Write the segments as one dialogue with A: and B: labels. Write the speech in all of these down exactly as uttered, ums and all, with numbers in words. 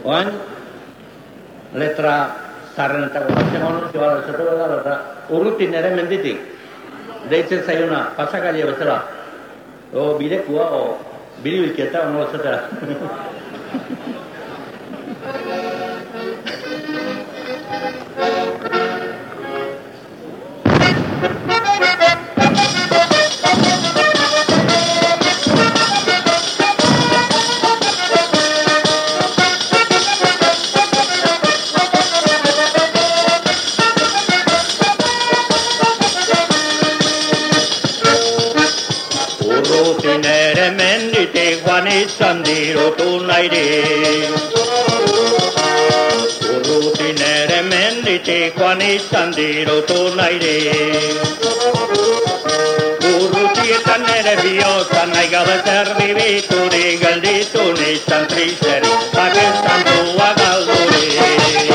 A: Oain, letra zarrenetako batzen honu, zibala esatu da, eta urrutin ere menditik, deitzen zaiona, pasakaile bezala, o bidekua, o biribilketa, o nola esatera.
B: Ere menditik joan izan dirutu nairi. Urrutin ere menditik joan izan dirutu nairi. Urrutietan ere bihotza nahi gabe zerbibiturik gelditu nizan tristeri, baketan dua galdurik.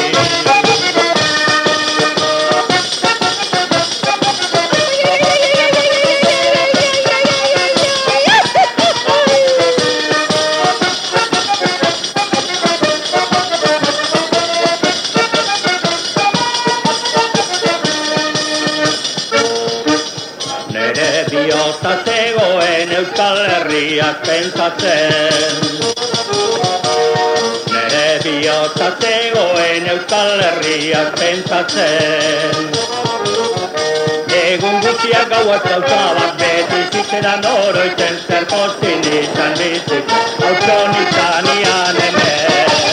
B: Bihotza zegoen Euskal Herriak pentsatzen. Nere bihotza zegoen Euskal Herriak pentsatzen. Egun guztiak gauak gauzabak beti zitzeran oroitzen zer pozin izan bizik, hautzon izan ian hemen.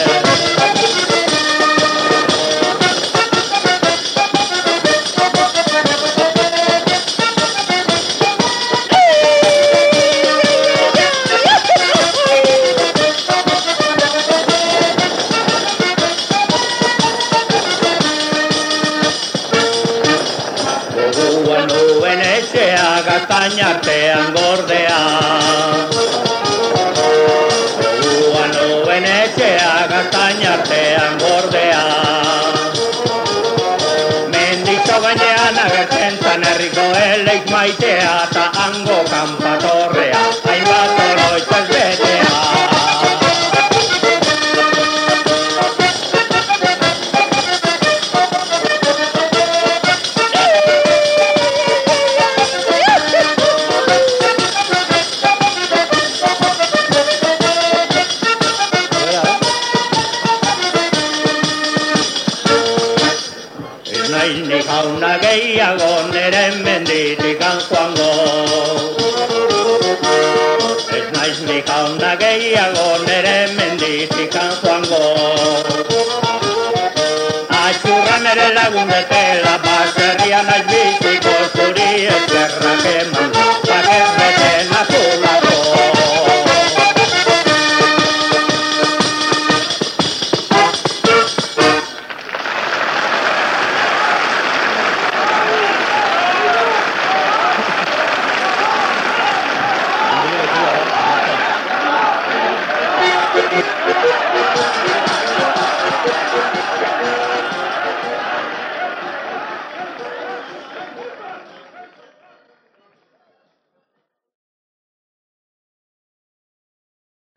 B: Gaztainartean gordea. Goguan nuen etxea gaztainartean gordea. Menditxo gainean agertzen zan herriko eleik maitea, ta hango kanpatorrea, hainbat oroitzaz betea. Ni jauna gehiago neren menditikan joango. Ez naiz ni jauna gehiago neren menditikan joango. Atxurran ere lagun betela, baserrian naiz biziko zuri eskerrak eman